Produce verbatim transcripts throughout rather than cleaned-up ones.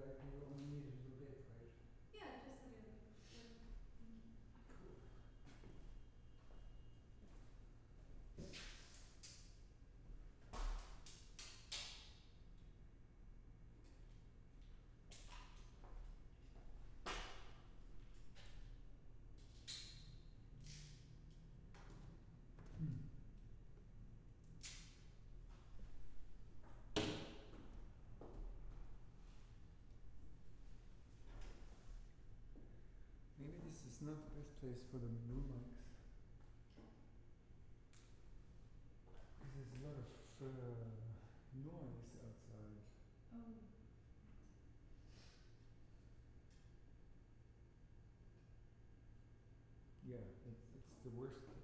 like you only need a little bit, right? Yeah, just a little bit. Sure. Thank you. Cool. Hmm. Maybe this is not the best place for the room mics. Because there's a lot of uh, noise outside. Oh. Yeah, it's, it's the worst place.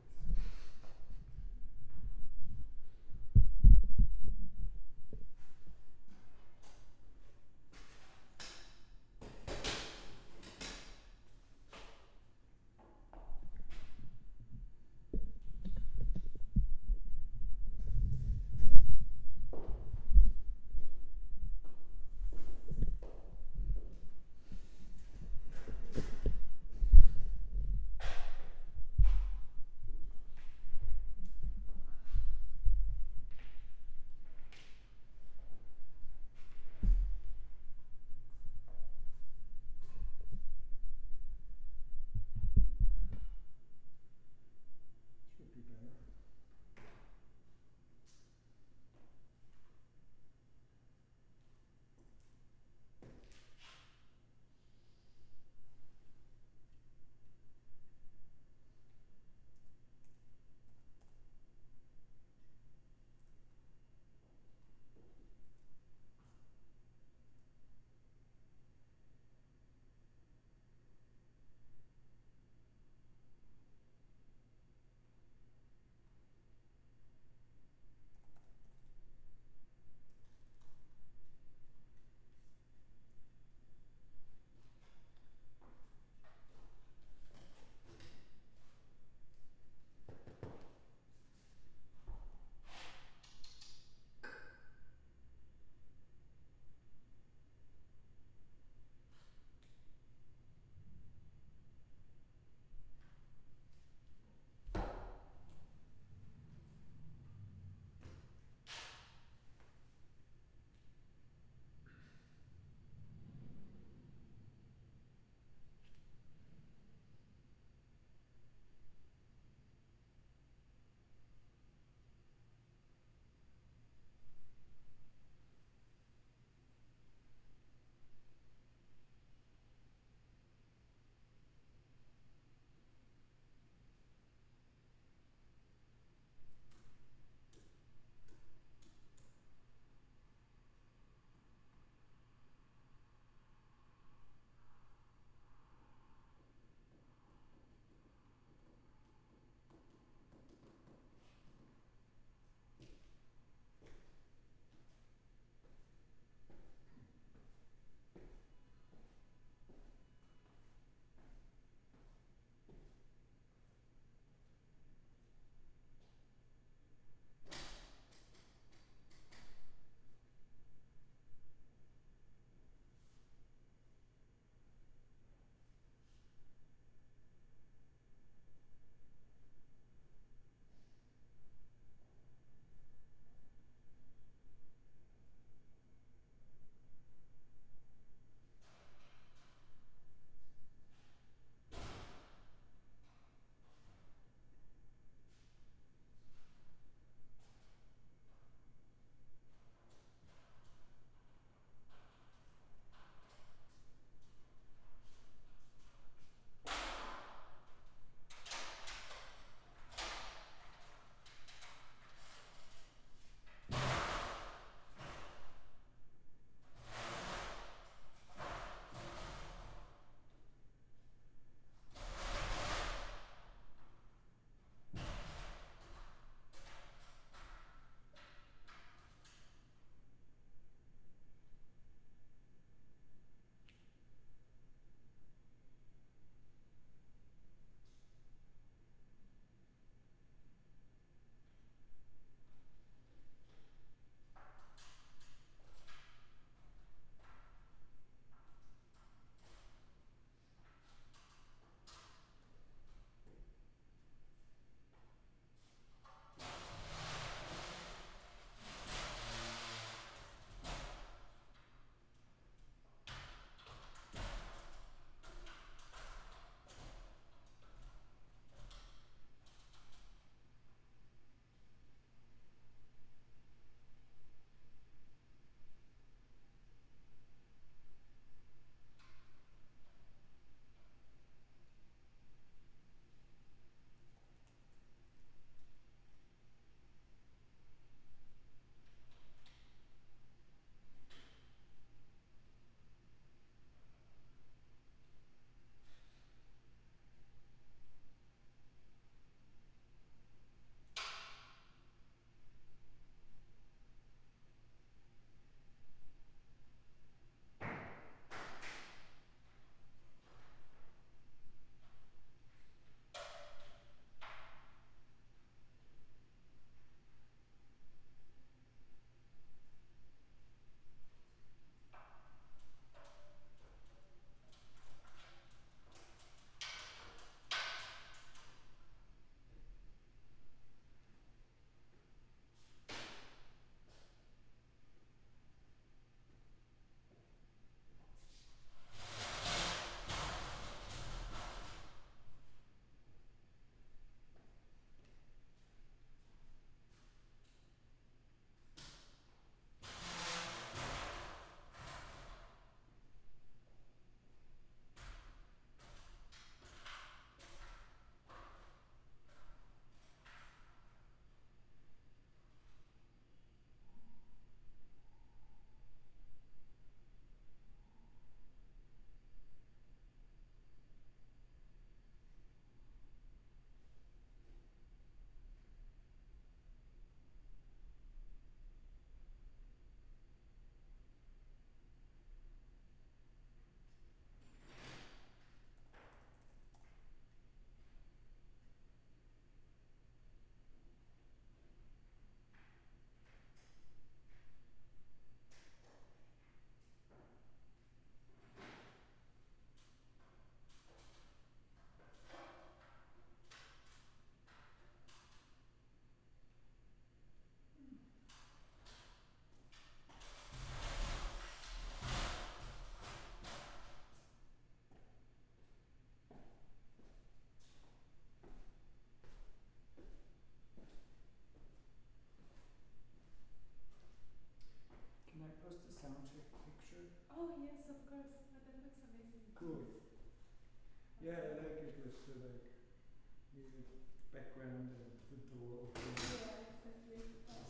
background and the door open. Yeah, exactly.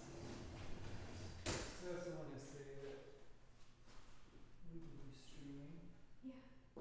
So I also want to say that we will be streaming. Yeah.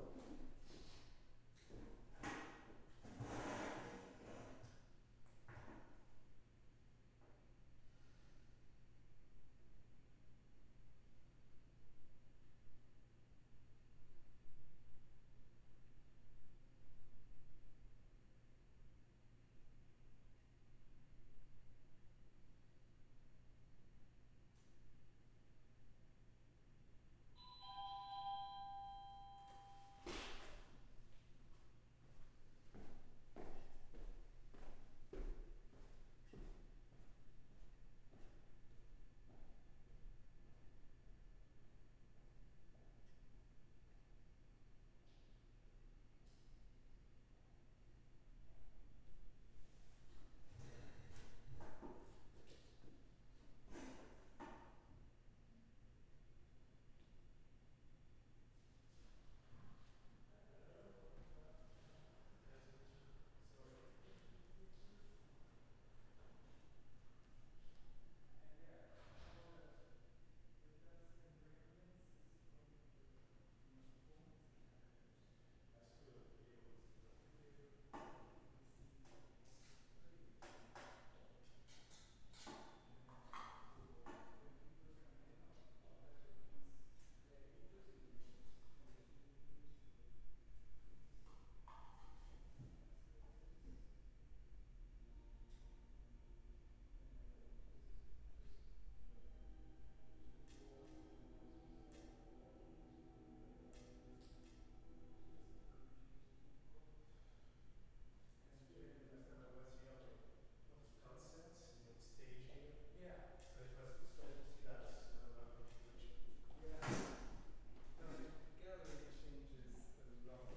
Gallery changes a lot.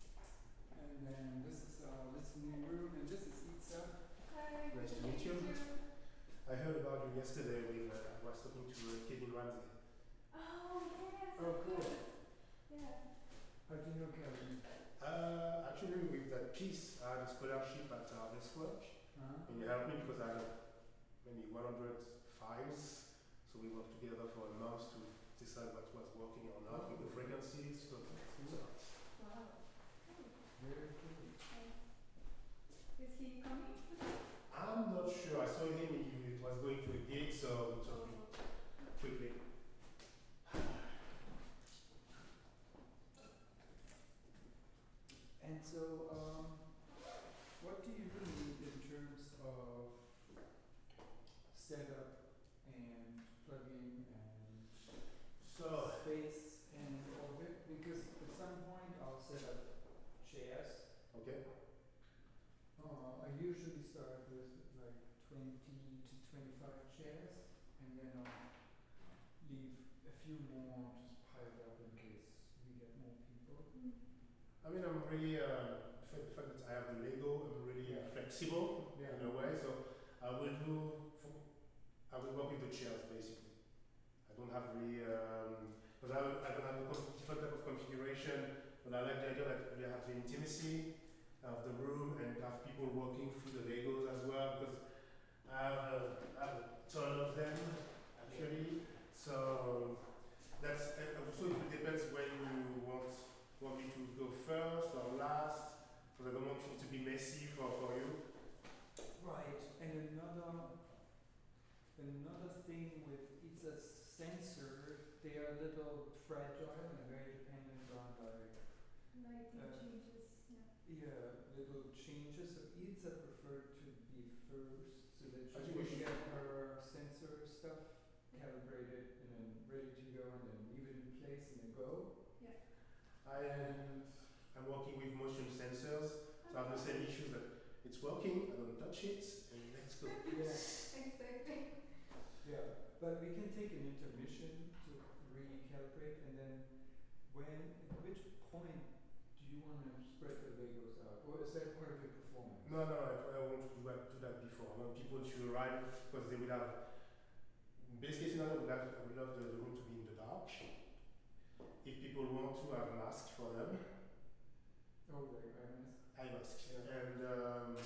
And then this is our listening room, and this is Itza. Hi. Nice to meet you. I heard about you yesterday with, uh, I was talking to uh, Kevin Ramsey. Oh, yes. Oh, of cool. course. Yeah. How do you know Kevin? Uh, actually, with that piece, I had a scholarship at Harvest Work, Huh? and he helped me because I had maybe one hundred files. So we worked together for a month to decide what was working or not with the frequencies. So it's a lot. Wow. Cool. Very cool. Nice. Is he coming today? I'm not sure. I saw him. He was going to a gig, so we talked Oh. quickly. And so, um, what do you need in terms of setup and plugin and So, space and all of it? Because at some point I'll set up chairs. okay. Uh, I usually start with like twenty to twenty-five chairs, and then I'll leave a few more just piled up in case we get more people. Mm. I mean, I'm really, uh, the fact the fact that I have the Lego, I'm really Yeah. flexible Yeah. in a way. So I will do, I will work with the chairs basically. I don't have really, um, because I, I don't have a conf- different type of configuration, but I like the idea that we have the intimacy of the room and have people walking through the Legos as well, because I have a, I have a ton of them actually. So that's, and also it depends when you want, want me to go first or last, because I don't want it to be messy for, for you. Right, and another another thing with each sensor, they are a little fragile and very dependent on like Lighting Uh, changes. Yeah. yeah, little changes. So Ilza preferred to be first so that I she think we would should- get her sensor stuff calibrated and then ready to go and then leave it in place and then go. I am, I'm working with motion sensors, so I have the same issues that it's working, I don't touch it, and let's go. Yeah. Exactly. Yeah, but we can take an intermission to recalibrate, and then when, at which point do you want to spread the Legos out, or is that part of your performance? No, no, I, I want to do that, do that before. I want people to arrive because they will have. Best case scenario, I would, have, I would love the, the room to be in the dark. If people want to have masks for them, Oh, like I missed. eye masks. Yeah. And um, and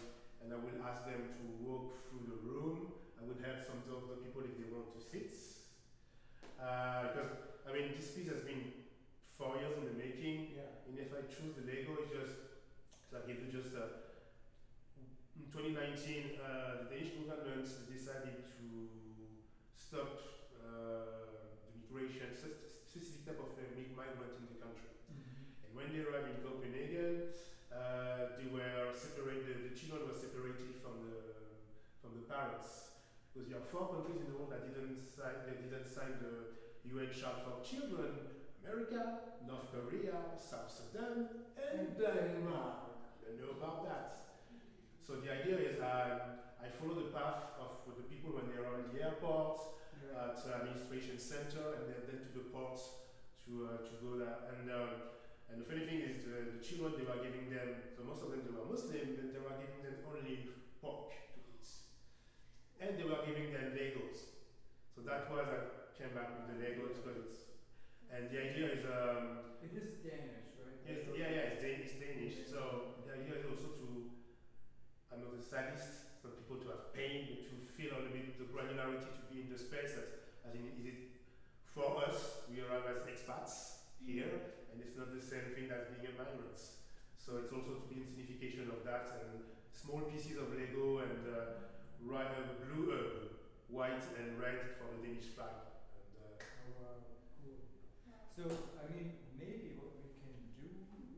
and I will ask them to walk through the room. I will help some of the people if they want to sit. Uh, because, I mean, this piece has been four years in the making, Yeah. and if I choose the Lego, it's just, so I give you just a, in twenty nineteen, uh, the Danish government decided to stop uh, the migration, s- specific type of uh, migrant in the country. Mm-hmm. And when they arrived in Copenhagen, uh, they were separated. The children were separated from the from the parents, because you have four countries in the world that didn't sign. They didn't sign the U N Charter for Children: America, North Korea, South Sudan, and Denmark. You know about that. So the idea is um, I follow the path of the people when they are at the airport, Yeah. at the administration center, and then, then to the ports to uh, to go there. And um, and the funny thing is the, the children they were giving them, so most of them they were Muslim, and they were giving them only pork to eat, and they were giving them Legos. So that was I came back with the Legos because it's, and the idea is um, It is Danish, right? yes, yeah yeah it's, Dan- it's Danish. So the idea is also to, I'm not a sadist, for people to have pain, but to feel a little bit the granularity to be in the space that, as in, is it for us, we arrive as expats here, and it's not the same thing as being a migrant. So it's also to be in signification of that, and small pieces of Lego and uh, ri- uh, blue, uh, white and red for the Danish flag. And, uh, Oh wow, cool. So I mean, maybe what we can do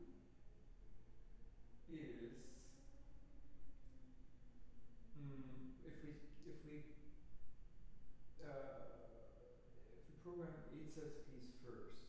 is, mm, if we if we uh, if we program Itza's piece first,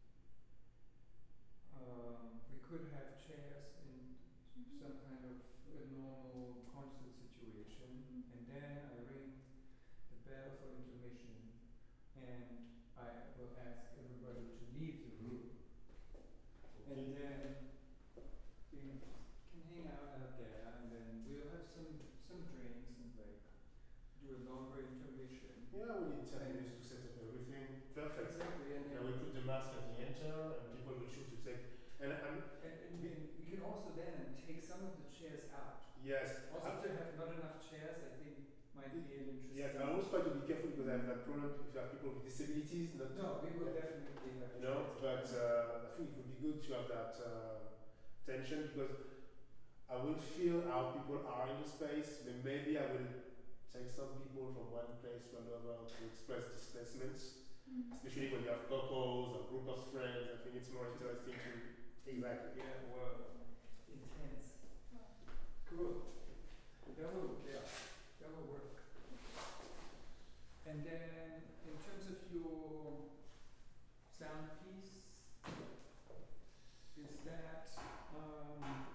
um, we could have chairs in some kind of a normal concert situation, and then I ring the bell for intermission, and I will ask everybody to leave the room. And then we can hang out out there, and then we'll have some some drinks and like do a longer intermission. yeah, we need ten minutes to set up everything. Perfect. Exactly, and And then we put the mask at the enter, and people will choose to take. And, and and, and we, we can also then take some of the chairs out. yes, Also, to have not enough chairs, I think might be an interesting. yes, I always try to be careful because I have that problem if you have people with disabilities, not No, we will yeah, definitely have you know, chairs. but uh, I think it would be good to have that uh, tension because I will feel how people are in the space. Then maybe I will take some people from one place to another to express displacements, especially when you have couples or group of friends. I think it's more interesting to exactly. Yeah, well, intense. Cool. That will, yeah, that will work. And then, in terms of your sound piece, is that um,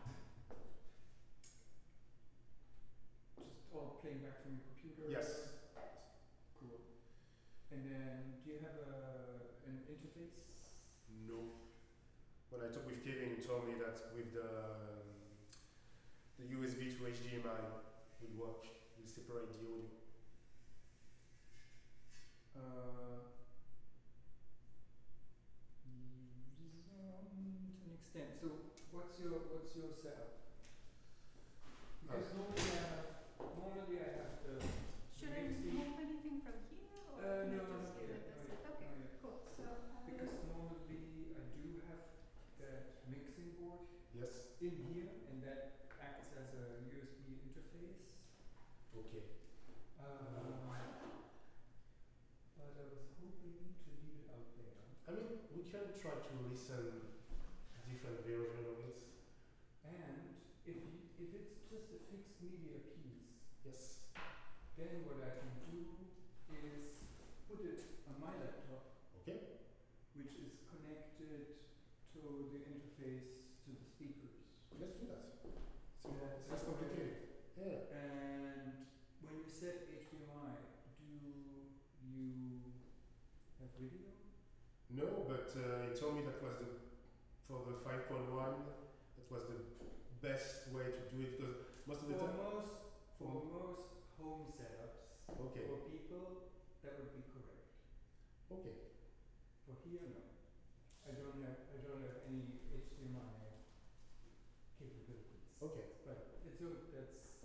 just all playing back from your computer? Yes. Cool. And then, do you have a an interface? No. When I talked with Kevin, he told me that with the um, the U S B to H D M I will work. Will separate the audio. Uh, mm, to an extent. So, what's your what's your setup? Because Uh, normally I have normally I have the Should I mixing- move anything from here or Uh, can no, I just not give yet, it not this? yet, Okay, not yet. cool. So I Because will, normally I do have that mixing board Yes. in here, and that acts as a U S B interface. Okay. Um, but I was hoping to leave it out there. I mean, we can try to listen different version of it. And if you, if it's just a fixed media piece, Yes. then what I can do is put it on my laptop, Okay. which is connected to the interface to the speakers. Let's do that. So Yeah, it's that's less complicated. Yeah. And when you set H D M I, do you have video? No, but uh, he told me that was the for the five point one. That was the best way to do it because most of the For time. most, for For- most home setups, Okay. for people, that would be correct. Okay. For here, no. I don't have, I don't have any H D M I capabilities. Okay. But it's a, that's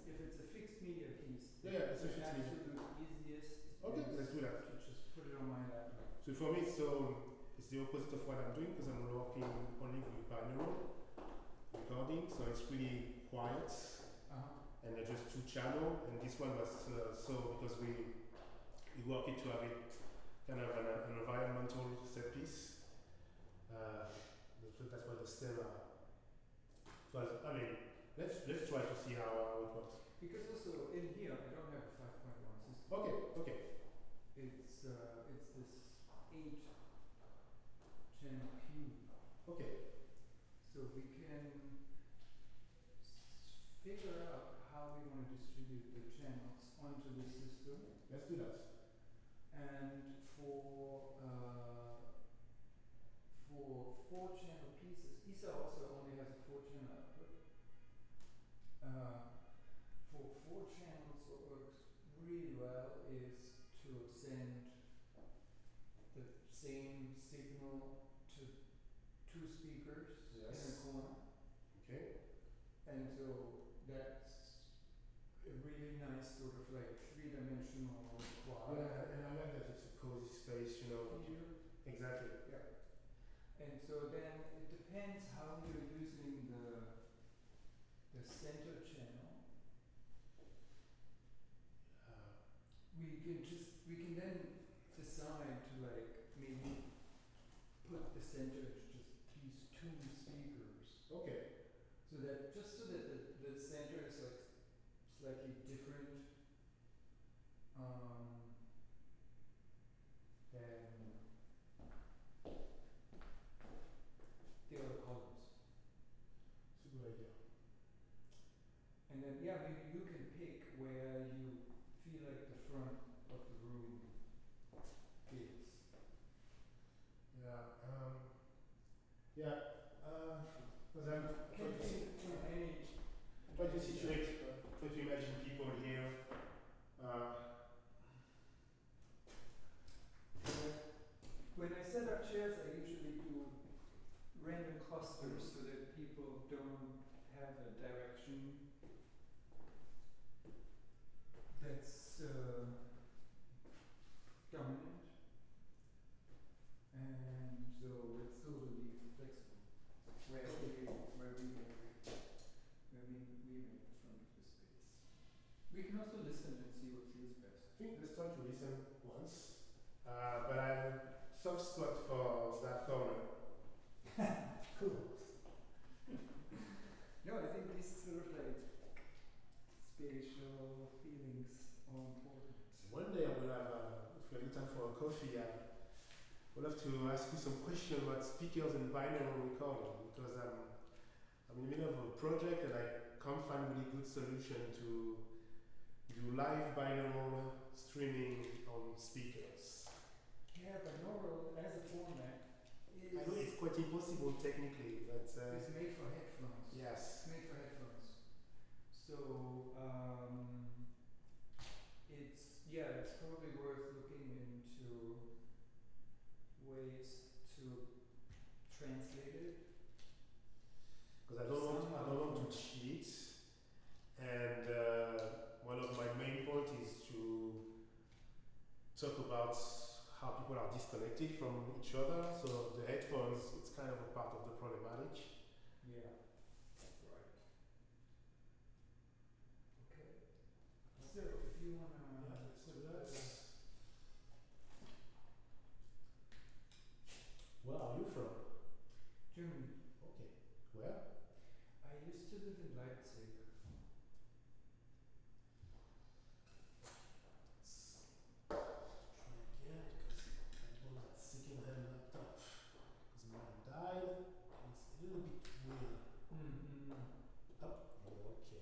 if it's a fixed media piece, Yeah, yeah, it's a the fixed media. absolute easiest Okay, is let's do that. to just put it on my laptop. So for me, it's so it's the opposite of what I'm doing because I'm working only with binaural recording, so it's really quiet Uh-huh. and they're just two channel. And this one was uh, so because we we work it to have it kind of an, an environmental set piece. Uh, that's what- that's what the stem are. So I, I mean, let's let's try to see how, how it works. Because also in here I don't have a five point one system. Okay, okay, It's uh, it's this eight channel Q. okay. So we can s- figure out how we want to distribute the channels onto the system. Let's do that. And for uh, for four channel pieces, E S A also only has a four channel output. Uh, for four channels, what works really well is to send the same signal to two speakers in a Yes. corner. Okay. And so that's a really nice sort of like three dimensional quad. Yeah, and I like that it's a cozy space, you know. Feature. Exactly. And so then it depends how you're using the the center channel. Uh, We can just we can then decide to like maybe put the center to just these two speakers. okay. So that just so that the, the center is like slightly different um than the other columns. It's a good idea. And then, yeah, maybe you can pick where you feel like the front of the room is. Yeah. Um, yeah. Uh, because I'm Can trying to, be si- in any. try to situate, try to imagine people here. Uh, When I set up chairs, I usually do random clusters so that people don't have a direction that's uh, dominant. And so it's totally flexible. Where we, where we make, where we, we make the front of the space. We can also listen and see what feels best. I think let's try to listen once. Uh, but I have a soft spot for that corner. Cool. No, I think these sort of like spatial feelings are important. One day I will have, uh, if we have time for a coffee, I would love to ask you some questions about speakers and binaural recording because I'm, I'm in the middle of a project and I can't find really good solution to do live binaural streaming on speakers. Yeah, but binaural as a format is I know it's quite impossible technically, but uh, is made for headphones. yes. It's made for headphones. So um, it's yeah, it's probably worth looking into ways to translate it. Because I don't want I don't want to cheat, and uh, one of my main points is to talk about how people are disconnected from each other. So the headphones, it's kind of a part of the problematic. Yeah. Right. Okay. So if you wanna Yeah, let's do put that. the- Where are you from? Germany. Okay. Where? I used to live in Leipzig. Try again because I bought that second-hand laptop because mine died. It's a little bit weird. Mm-hmm. Up. Okay.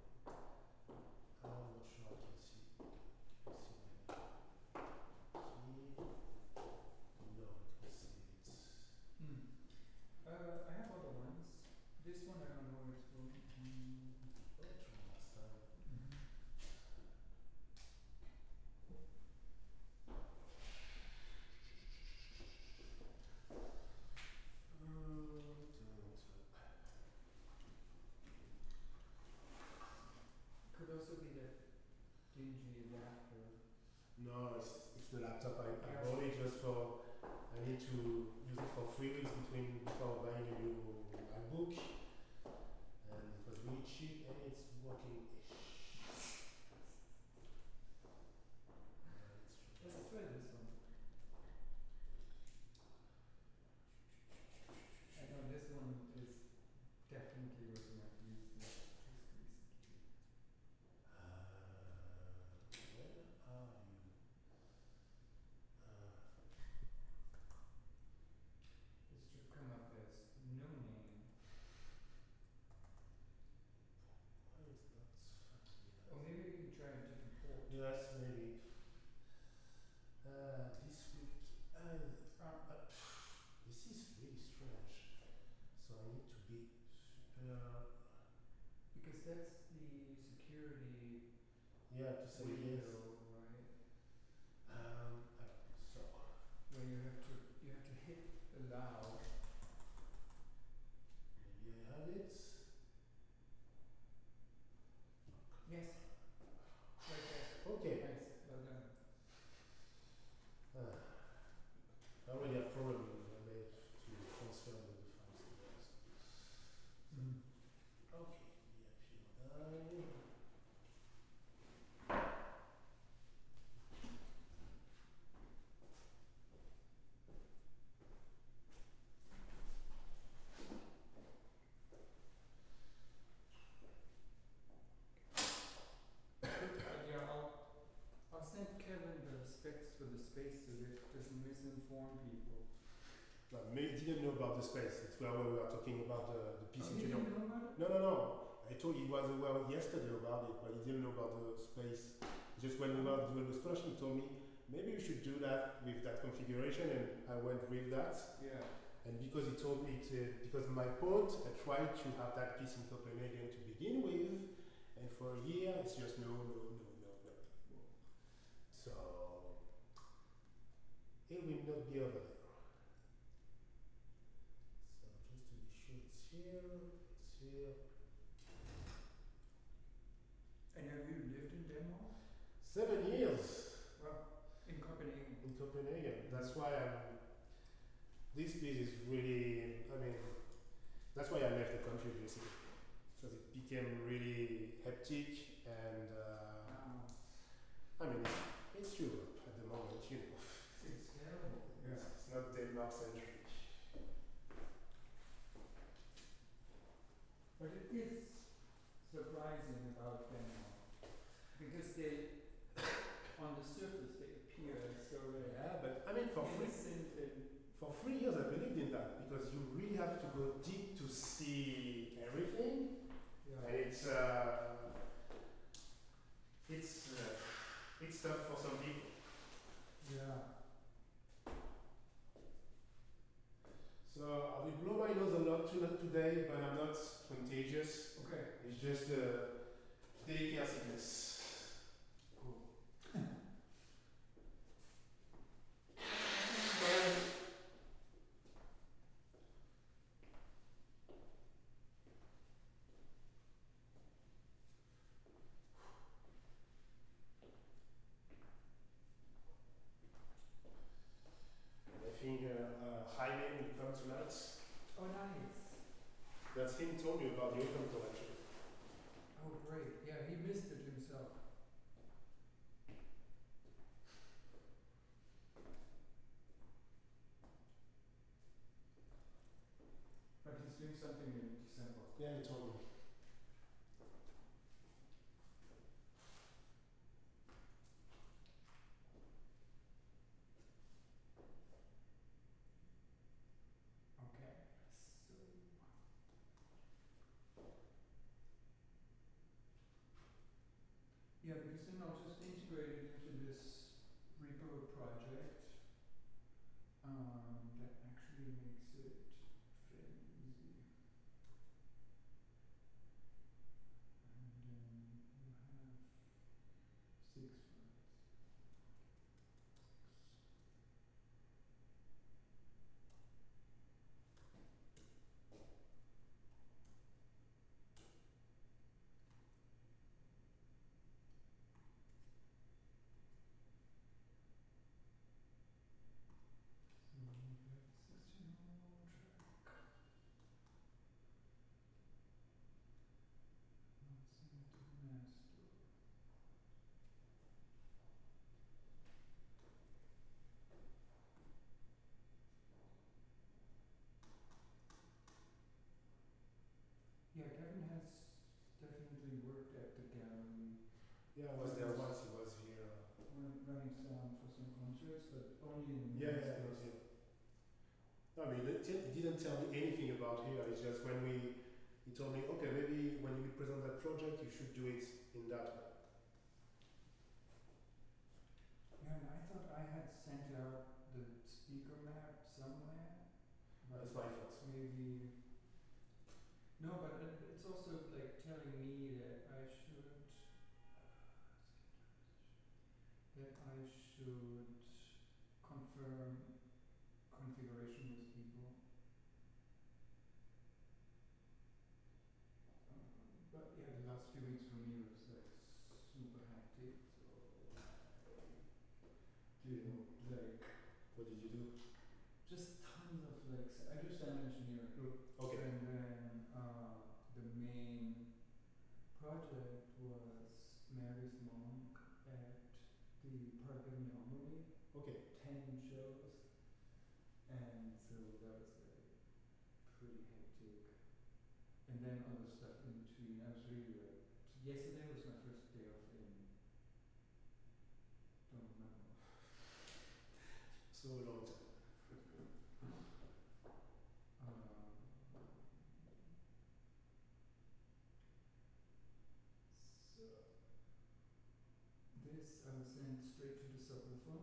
I'm not sure I can see. Can you see my key? No, I can't see it. Mm. Uh, I have other ones. This one I don't know where it's from. Mm. I tried last time. Mm-hmm. Uh, don't- Yeah, to say window, yes. right? Um, I don't think so. Where you have to you have to hit allow. Maybe I have it. Yes. Right there. Okay. Nice. Well done. Ah, I already have problem when I have to transfer the the files to those. Mm. Okay, yeah, P O I. But yeah, I'll I'll send Kevin the specs for the space so that it doesn't misinform people. Well, maybe didn't know about the space. It's where we were talking about the, the P Oh, C you Junior. didn't know about it? No, no, no. I told you he was aware yesterday about it, but he didn't know about the space. Just when we were doing the discussion, he told me maybe we should do that with that configuration, and I went with that. Yeah. And because he told me to, because my point, I tried to have that piece in Copenhagen to begin with, and for a year it's just no, no, no, no, no. So it will not be over there. So just to be sure it's here, it's here. And have you lived in Denmark? Seven years Well, in Copenhagen. in Copenhagen. That's why I'm. This piece is really. I mean, that's why I left the country basically, because it became really hectic and. Uh, Wow. I mean, it's, it's Europe at the moment, you know. It's terrible. It's, it's not Denmark centric. But it is surprising about Denmark because they, on the surface, they appear so uh, Yeah, but I mean, for free, innocent and for three years I believed in that because you really have to go deep to see everything, yeah. and it's uh, it's uh, it's tough for some people. Yeah. So I will blow my nose a lot to today, but I'm not contagious. Okay. It's just uh, daycare sickness. Cool. I think uh, uh, Jaime will come tonight. Oh, nice. That's him told me about the open collection. Oh, great. Yeah, he missed it himself. But he's doing something in December. Yeah, he told me. Okay. So. Yeah, because then I'll just integrate it into this Reaper project. Um, that actually makes it fairly easy. And then you have six files. So we have existing track. Not sent to master. Yeah, Kevin has definitely worked at the gallery, Yeah, I was there once. He was here. run- running sound for some concerts, but only in the Yeah, main yeah, he was space. here. No, I mean, he didn't he didn't tell me anything about here. It's just when we, he told me, okay, maybe when you present that project, you should do it in that way. Yeah, and I thought I had sent out the speaker map somewhere, but That's my fault. maybe. No, but it, it's also like telling me that I should. should confirm configuration with people. Um, but yeah, the last few weeks for me was like super hectic, so I didn't like What did you do? just tons of like s- I do sound engineering. Okay. And then uh, the main project was Meredith Monk at the Park Avenue Armory, Okay. ten shows, and so that was like pretty hectic. And then other stuff in between. I was really like, yesterday was my first day off in, don't remember. So long. Um, so this I was sent straight to the subwoofer.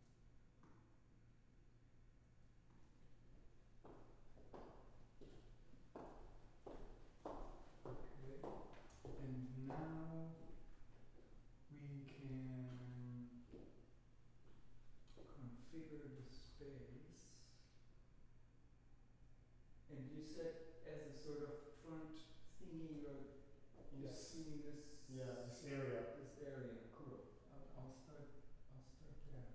Okay, and now we can configure the space. And you said as a sort of front thingy, you're, you're Yes. seeing this. Yeah, this area. This area, cool. I'll, I'll start. I'll start there.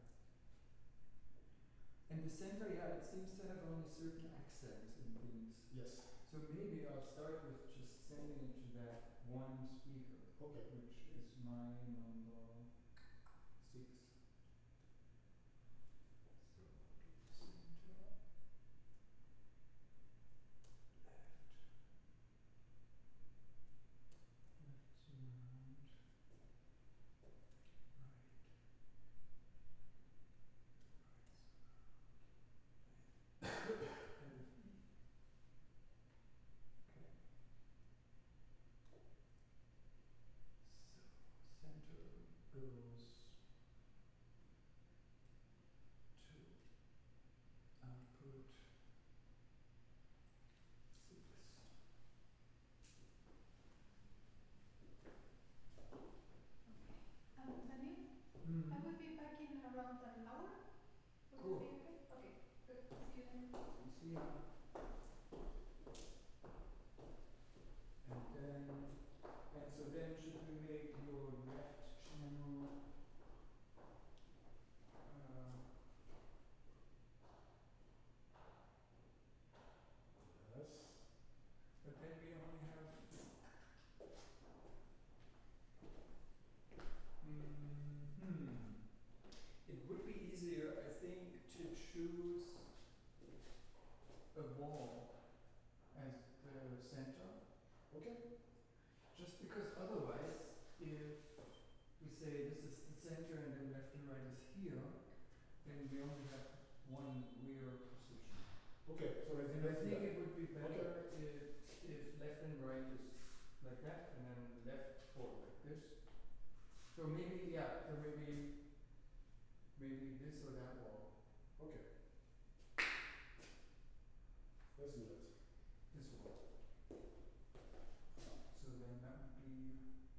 And the center, yeah, it seems to have only certain accents and things. Yes. So maybe I'll start with just sending it to that one speaker, Okay. which is my number six. So center, left, left surround, right, right surround, left, okay. So center goes to output six. Um, Daniel, Mm. I will be back in around an hour. Would Cool. that be okay? Okay, good. See you then. See ya. And then, and so then should we make your left channel, uh, Yes. but then we only have, mm, hmm. It would be easier, I think, to choose a wall as the center. Okay. Just because otherwise, if we say this is the center and then left and right is here, then we only have one rear position. Okay. So let's And do I think that. it would be better if, if left and right is like that and then left forward like this. So maybe, yeah, so maybe, maybe this or that wall, Okay. Let's do that. this wall. So then that would be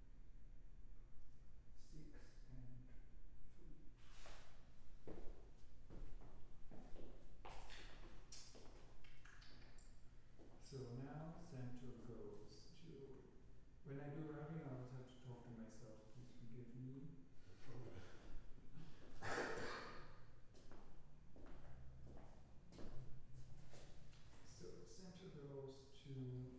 six and three. So now center goes to, when I do routing I always have to talk to myself, please forgive me. So center goes to